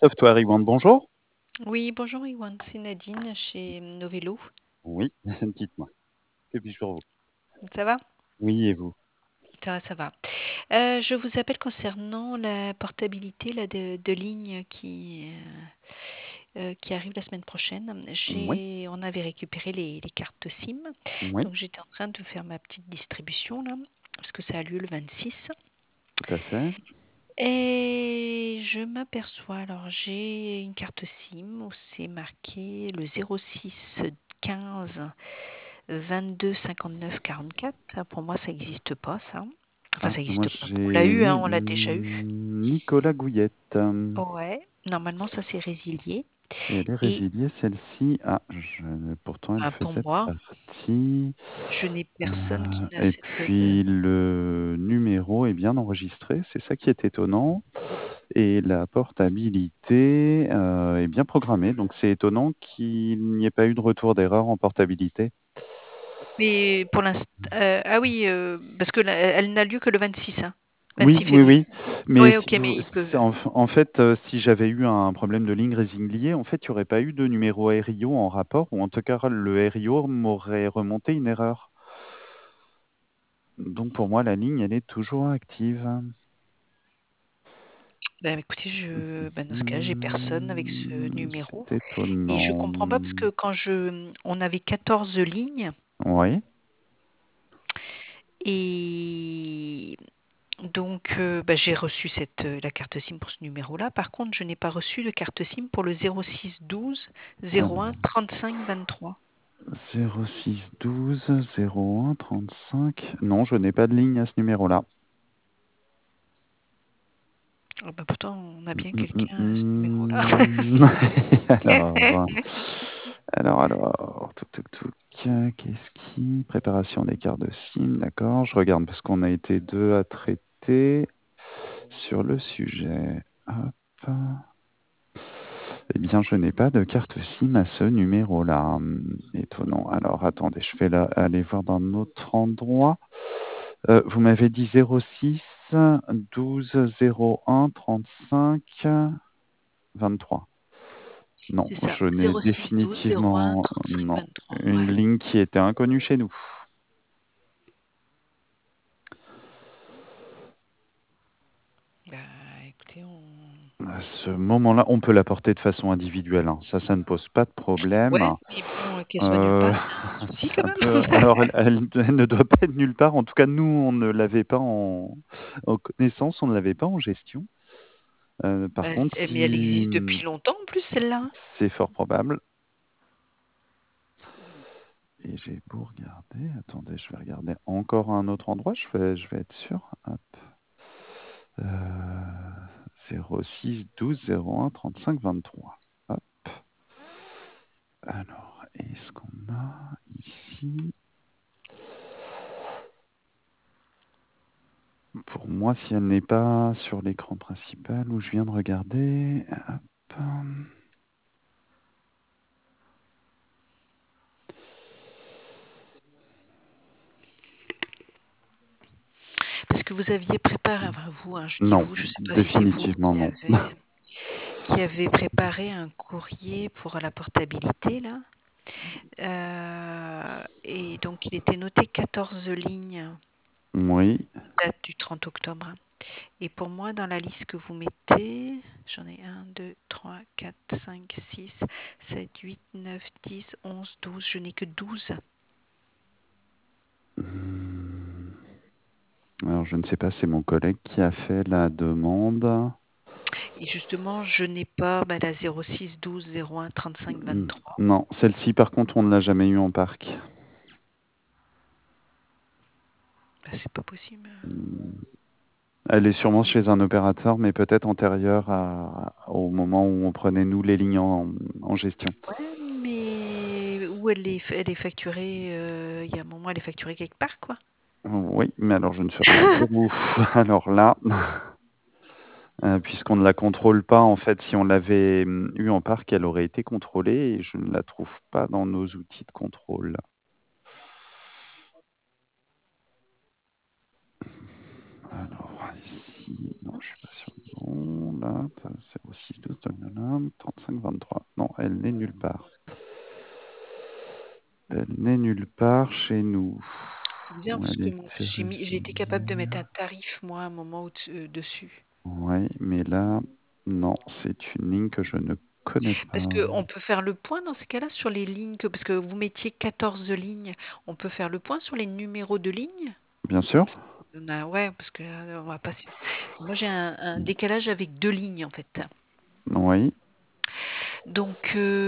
Software Iwan, bonjour. Oui, bonjour Iwan, c'est Nadine chez Novello. Oui, dites-moi, que puis-je pour vous? Ça va? Oui, et vous? Ça va. Je vous appelle concernant la portabilité là, de lignes qui arrive la semaine prochaine. Oui, On avait récupéré les cartes SIM, oui, donc j'étais en train de faire ma petite distribution là, parce que ça a lieu le 26. tout à fait. Et je m'aperçois, alors j'ai une carte SIM où c'est marqué le 06 15 22 59 44. Pour moi, ça n'existe pas, ça. Enfin, Ah, ça moi n'existe pas. On l'a j'ai eu, hein, on l'a déjà eu. Nicolas Gouillette. Ouais. Normalement, ça s'est résilié. Et elle est Et résiliée, celle-ci. Ah, pourtant elle ben, pour faisait moi, partie. je n'ai personne qui n'a Et cette. puis le numéro est bien enregistré, c'est ça qui est étonnant. Et la portabilité est bien programmée, donc c'est étonnant qu'il n'y ait pas eu de retour d'erreur en portabilité. Mais pour l'instant. Ah oui, parce que elle n'a lieu que le 26, hein. Oui, 26 oui, février. oui. Mais Oui, si ok, mais vous, il peut. en fait, si j'avais eu un problème de ligne résiliée, en fait, il n'y aurait pas eu de numéro RIO en rapport, ou en tout cas, le RIO m'aurait remonté une erreur. Donc, pour moi, la ligne, elle est toujours active. Ben, écoutez, dans ce cas, j'ai personne avec ce numéro. C'est Et je étonnant. comprends pas parce que on avait 14 lignes. Oui. Et donc, j'ai reçu la carte SIM pour ce numéro-là. Par contre, je n'ai pas reçu de carte SIM pour le 06 12 01 35 23. 06 12 01 35. Non, je n'ai pas de ligne à ce numéro-là. Ah bah, pourtant, on a bien Hum, hum, quelqu'un à ce numéro-là. hum. Alors, qu'est-ce qui? Préparation des cartes de SIM, d'accord. Je regarde parce qu'on a été deux à traiter sur le sujet. Hop. Eh bien, je n'ai pas de carte SIM à ce numéro-là. Étonnant. Alors, attendez, je vais aller voir dans notre endroit. Vous m'avez dit 06 12 01 35 23. Non, C'est ça, je n'ai 06 12 01 définitivement 35 non, 23. une Ouais. ligne qui était inconnue chez nous. Bah, écoutez, À ce moment-là, on peut la porter de façon individuelle, hein. Ça ne pose pas de problème. Ouais, mais bon, qu'elle soit nulle Euh, part, c'est un souci c'est quand un même. peu. Alors, elle ne doit pas être nulle part. En tout cas, nous, on ne l'avait pas en connaissance, on ne l'avait pas en gestion. Par Bah, contre, mais elle si existe depuis longtemps en plus, celle-là. c'est fort probable, et j'ai beau regarder, attendez, je vais regarder encore à un autre endroit, je vais être sûr. Hop. 06 12 01 35 23. Hop. Alors, est-ce qu'on a ici? Pour moi, si elle n'est pas sur l'écran principal où je viens de regarder, hop. Parce que vous aviez préparé, enfin vous, hein, je dis Non, vous, je ne sais pas si c'est vous définitivement non. qui avez préparé un courrier pour la portabilité là. Et donc il était noté 14 lignes, Oui. date du 30 octobre. Et pour moi, dans la liste que vous mettez, j'en ai 1, 2, 3, 4, 5, 6, 7, 8, 9, 10, 11, 12. Je n'ai que 12. Alors, je ne sais pas, c'est mon collègue qui a fait la demande. Et justement, je n'ai pas la 06 12 01 35 23. Non, celle-ci, par contre, on ne l'a jamais eu en parc. C'est pas possible. Elle est sûrement chez un opérateur, mais peut-être antérieure au moment où on prenait, nous, les lignes en gestion. Ouais, mais où elle est facturée, il y a un moment, elle est facturée quelque part, quoi. Oui, mais alors je ne saurais pas dire où. Alors là, puisqu'on ne la contrôle pas, en fait, si on l'avait eu en parc, elle aurait été contrôlée et je ne la trouve pas dans nos outils de contrôle. Alors ici, non, je ne suis pas sûr. Bon, là, 06 12, 35-23. Non, elle n'est nulle part. Elle n'est nulle part chez nous. C'est bizarre Où parce elle que est j'ai été capable de mettre résiliée. un tarif, moi, à un moment dessus. Ouais, mais là, non, c'est une ligne que je ne connais Parce pas. qu'on peut faire le point dans ces cas-là sur les lignes, parce que vous mettiez 14 lignes. On peut faire le point sur les numéros de lignes? Bien sûr. Ouais, parce que on va pas. Moi, j'ai un décalage avec deux lignes en fait. Oui. Donc,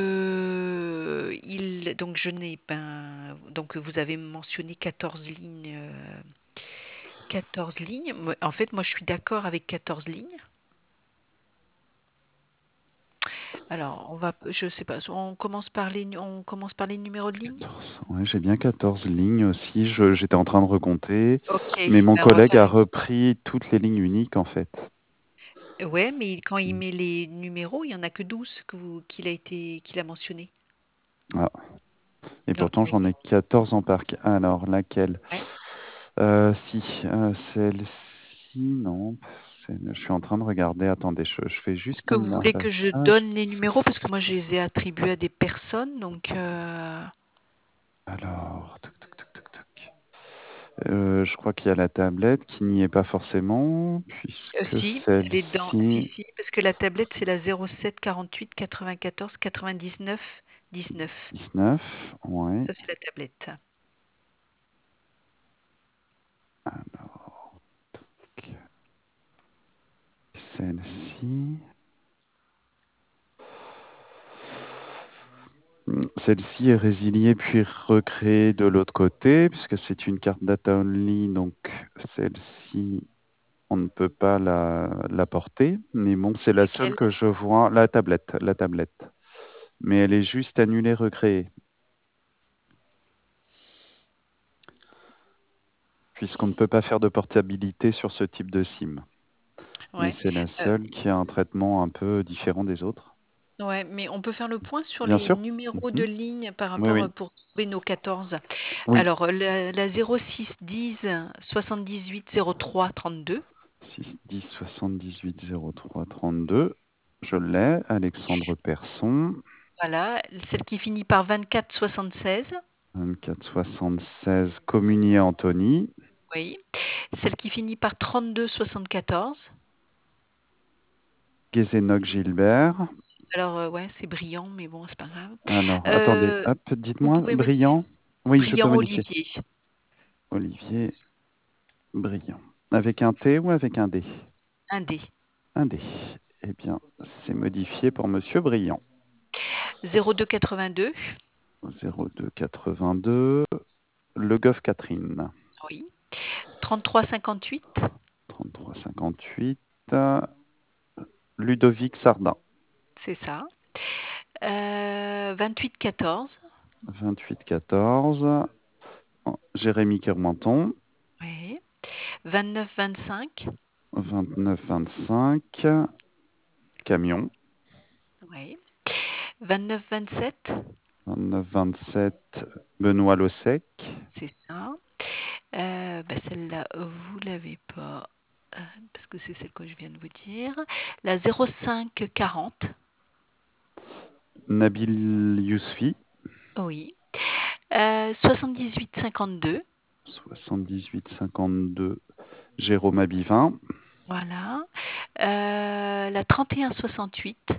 donc je n'ai pas. Donc, vous avez mentionné 14 lignes. 14 lignes. En fait, moi, je suis d'accord avec 14 lignes. Alors, je sais pas, on commence par les numéros de ligne? 14. Ouais, j'ai bien 14 lignes aussi. J'étais en train de recompter, Ok, mais mon ben on va collègue faire a une. repris toutes les lignes uniques en fait. Ouais, mais quand il met les numéros, il y en a que 12 qu'il a mentionné. Ah, et Donc, pourtant j'en ai 14 en parc. Alors, laquelle? ouais. Si, celle-ci, non. Je suis en train de regarder. Attendez, je fais Est-ce juste que mon vous voulez que je marquage. donne les numéros? Parce que moi, je les ai attribués à des personnes, donc Alors, toc, toc, toc, toc, toc. Je crois qu'il y a la tablette qui n'y est pas forcément, puisque si, elle est dans. Si, celle-ci, si, parce que la tablette, c'est la 07 48 94 99 19. 19, ouais. Ça, c'est la tablette. Alors, celle-ci. Celle-ci est résiliée puis recréée de l'autre côté, puisque c'est une carte data only, donc celle-ci, on ne peut pas la porter. Mais bon, c'est la seule Laquelle? que je vois, la tablette, la tablette. Mais elle est juste annulée, recréée, puisqu'on ne peut pas faire de portabilité sur ce type de SIM. Et Ouais. c'est la Euh, seule qui a un traitement un peu différent des autres. ouais, mais on peut faire le point sur Bien les sûr. numéros de Mhm. ligne par Oui, rapport oui. pour trouver nos 14. Oui. Alors, la 06 10 78 03 32. 6, 10, 78, 03, 32. Je l'ai. Alexandre Persson. Voilà, celle qui finit par 24 76. 24, 76. Communier Anthony. Oui. Celle qui finit par 32 74. Gézénoc Gilbert. Alors, ouais, c'est brillant, mais bon, c'est pas grave. Alors, attendez. Euh, Hop, vous dites-moi. pouvez me dire Brillant. Oui, je peux brillant modifier. Olivier. Olivier Brillant. Avec un T ou avec un D? Un D. Un D. Eh bien, c'est modifié pour Monsieur Brillant. 02 82. 02 82. Le Goff Catherine. Oui. 33 58. 33 58. Ludovic Sardin. C'est ça. 28 14. 28 14. Jérémy Kermenton. Oui. 29 25. 29 25. Camion. Oui. 29 27. 29 27. Benoît Lossec. C'est ça. Bah, celle-là, vous l'avez pas, parce que c'est celle que je viens de vous dire. La 05 40. Nabil Yousfi. Oui. 78 52. 78 52. Jérôme Abivin. Voilà. La 31 68.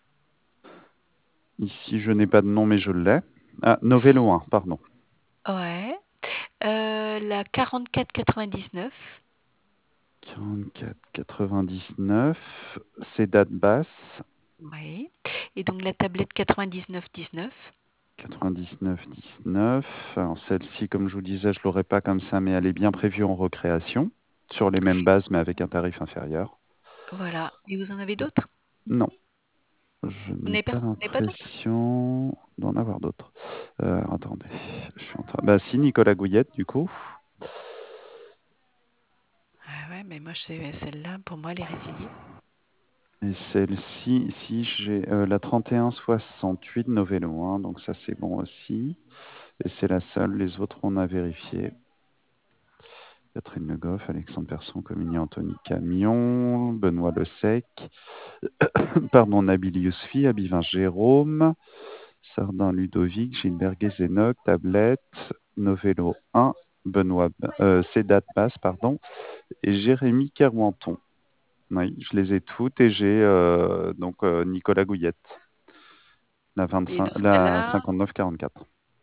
Ici, je n'ai pas de nom, mais je l'ai. Ah, Novello 1, pardon. Ouais. La 44 99. 44 99. C'est date basse. Oui. Et donc la tablette 99 19. 99 19. Alors celle-ci, comme je vous disais, je ne l'aurai pas comme ça, mais elle est bien prévue en recréation, sur les mêmes bases, mais avec un tarif inférieur. Voilà. Et vous en avez d'autres? Non, je Vous n'ai n'avez pas, pas vous n'avez pas d'autres? l'impression d'en avoir d'autres. Attendez, je suis en train. Bah si, Nicolas Gouillette, du coup. Ah ouais, mais moi, celle-là, pour moi, elle est résiliée. Et celle-ci, si j'ai la 31 68 Novello 1, donc ça c'est bon aussi. Et c'est la seule, les autres on a vérifié. Catherine Le Goff, Alexandre Persson, Comini Anthony Camion, Benoît Le Sec, pardon, Nabil Yousfi, Abivin Jérôme, Sardin Ludovic, Gilbert Guézenoc, Tablette, Novello 1, Benoît Sedat Bass, pardon, et Jérémy Kerwanton. Oui, je les ai toutes et j'ai donc Nicolas Gouillette, la Et dans ce la cas-là, 59-44.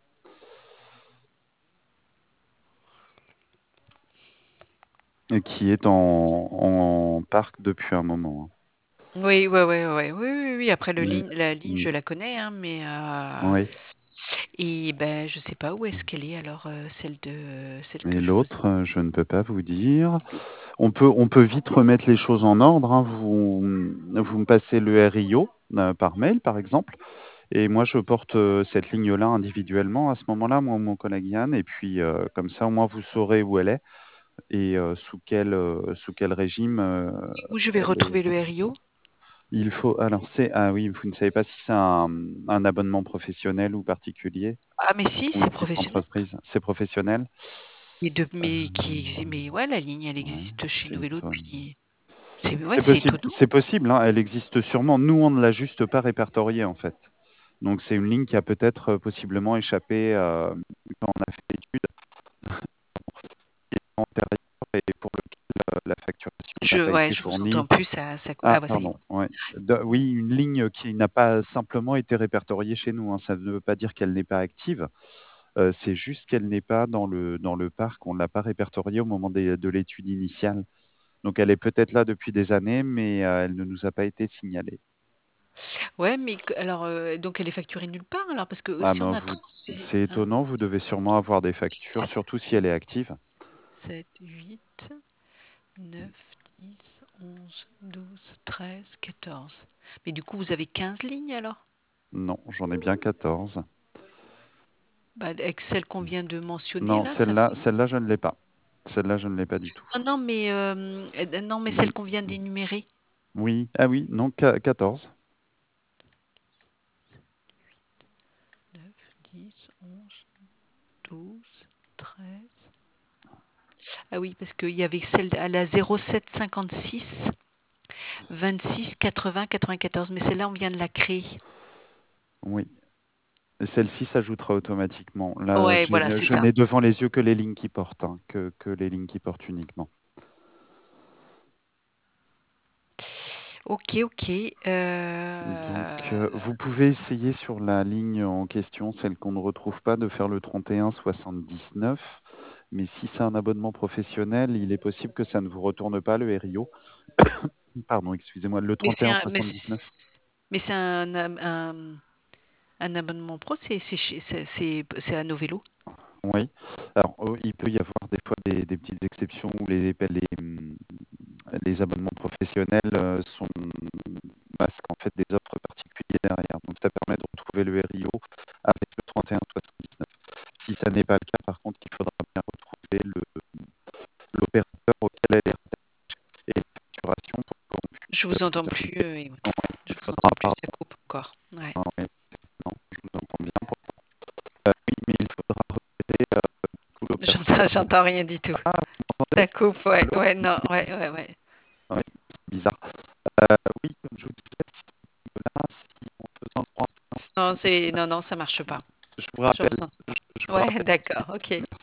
Et qui est en parc depuis un moment. oui, ouais, ouais, ouais, oui, oui, oui. Après Mm, la ligne, mm, je la connais, hein, mais oui. et ben, je sais pas où est-ce qu'elle est alors celle Et que je vous ai. l'autre, je ne peux pas vous dire. On peut vite remettre les choses en ordre, hein. Vous me passez le RIO par mail, par exemple. Et moi, je porte cette ligne-là individuellement à ce moment-là, moi, mon collègue Yann. Et puis, comme ça, au moins, vous saurez où elle est et sous quel régime Où je vais elle est. retrouver le RIO? Il faut. Alors, ah oui, vous ne savez pas si c'est un abonnement professionnel ou particulier Ah, mais si, ou c'est une titre professionnel. entreprise. C'est professionnel. Mais ouais, la ligne, elle Ouais, existe chez c'est Novello étonnant. depuis. C'est étonnant. C'est possible, hein, elle existe sûrement. Nous, on ne l'a juste pas répertoriée, en fait. Donc, c'est une ligne qui a peut-être possiblement échappé quand on a fait l'étude antérieure et pour lequel la facturation n'a pas Ouais, été je vous fournie. entends plus, Ah, bah ça y est. pardon. Ouais. Oui, une ligne qui n'a pas simplement été répertoriée chez nous, hein. Ça ne veut pas dire qu'elle n'est pas active. C'est juste qu'elle n'est pas dans le parc. On ne l'a pas répertoriée au moment de l'étude initiale. Donc, elle est peut-être là depuis des années, mais elle ne nous a pas été signalée. Ouais, mais alors, donc elle est facturée nulle part alors? Parce que Ah si on ben a vous, transféré c'est 1, étonnant, vous devez sûrement avoir des factures, surtout si elle est active. 7, 8, 9, 10, 11, 12, 13, 14. Mais du coup, vous avez 15 lignes alors? Non, j'en ai bien 14. Bah, avec celle qu'on vient de mentionner Non, là, ça fait. celle-là, je ne l'ai pas. Celle-là, je ne l'ai pas du tout. Non, non, mais Mm. celle qu'on vient d'énumérer. Oui, ah oui, non, 14. 9, 10, 11, 12, 13. Ah oui, parce qu'il y avait celle à la 07 56 26 80 94, mais celle-là, on vient de la créer. Oui. Et celle-ci s'ajoutera automatiquement. Là, Ouais, voilà, c'est je ça. n'ai devant les yeux que les lignes qui portent, hein, que les lignes qui portent uniquement. Ok, ok. Donc, vous pouvez essayer sur la ligne en question, celle qu'on ne retrouve pas, de faire le 31 79. Mais si c'est un abonnement professionnel, il est possible que ça ne vous retourne pas le RIO. Pardon, excusez-moi, le Mais c'est 31 un, 79. mais c'est un abonnement pro, c'est à Novello. Oui. Alors, il peut y avoir des fois des petites exceptions où les abonnements professionnels sont masquent en fait des offres particulières derrière. Donc, ça permet de retrouver le RIO avec le 31 79. Si ça n'est pas le cas, par contre, il faudra bien retrouver l'opérateur auquel elle est rattachée et la facturation pour qu'on Je puisse vous entends donner. plus. Je Il vous faudra, entends plus, ça pardon, coupe encore. Ouais. ouais, non, je vous entends bien. Oui, mais il faudra repérer tout l'opérateur. J'entends rien du tout. Ah, vous m'entendez? Ça coupe, ouais, Allô? ouais, non, ouais, ouais, ouais. Oui, c'est bizarre. Oui, comme je vous disais, là, si en faisant le 31, Non, non, ça marche pas. je vous Je rappelle, vous entends pas. je vous Ouais, rappelle tout de d'accord, suite. ok.